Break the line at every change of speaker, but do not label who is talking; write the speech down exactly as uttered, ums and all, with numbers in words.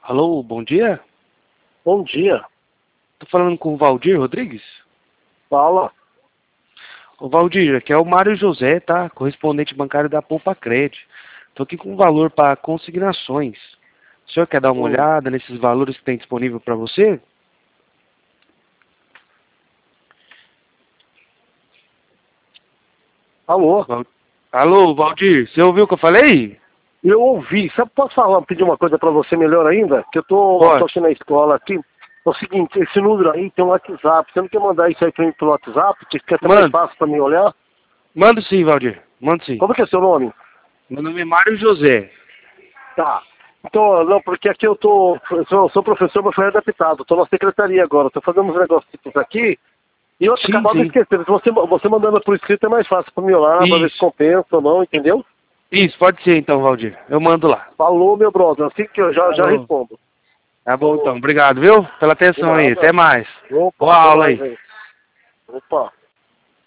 Alô, bom dia?
Bom dia.
Tô falando com o Valdir Rodrigues?
Fala.
Ô Valdir, aqui é o Mário José, tá? Correspondente bancário da Poupa Cred. Tô aqui com um valor para consignações. O senhor quer dar uma
Hum.
olhada nesses valores que tem disponível para você?
Alô?
Val- Alô, Valdir, você ouviu o que eu falei?
Eu ouvi. Sabe, posso falar, pedir uma coisa pra você melhor ainda? Que eu tô, tô
Pode.
aqui na escola aqui. É o seguinte, esse número aí tem um WhatsApp. Você não quer mandar isso aí pra mim pelo WhatsApp? Que fica até mais
Mando.
fácil pra mim olhar.
Mando sim, Valdir. Mando sim.
Como que é seu nome?
Meu nome é Mário José.
Tá. Então, não, porque aqui eu tô. Eu sou, sou professor, mas fui adaptado. Tô na secretaria agora. Tô fazendo uns negócios aqui. E eu
Sim,
acabava
sim.
esquecendo. Se você, você mandando por escrito é mais fácil pra mim olhar, pra ver se
Isso.
compensa ou não, entendeu?
Isso, pode ser então, Valdir. Eu mando lá.
Falou, meu brother. Assim que eu já, já
Falou.
respondo.
Tá bom
Falou.
então. Obrigado, viu? Pela
De
atenção aí. Até
nada.
mais.
Opa,
Boa
até
aula
mais
aí.
aí. Opa.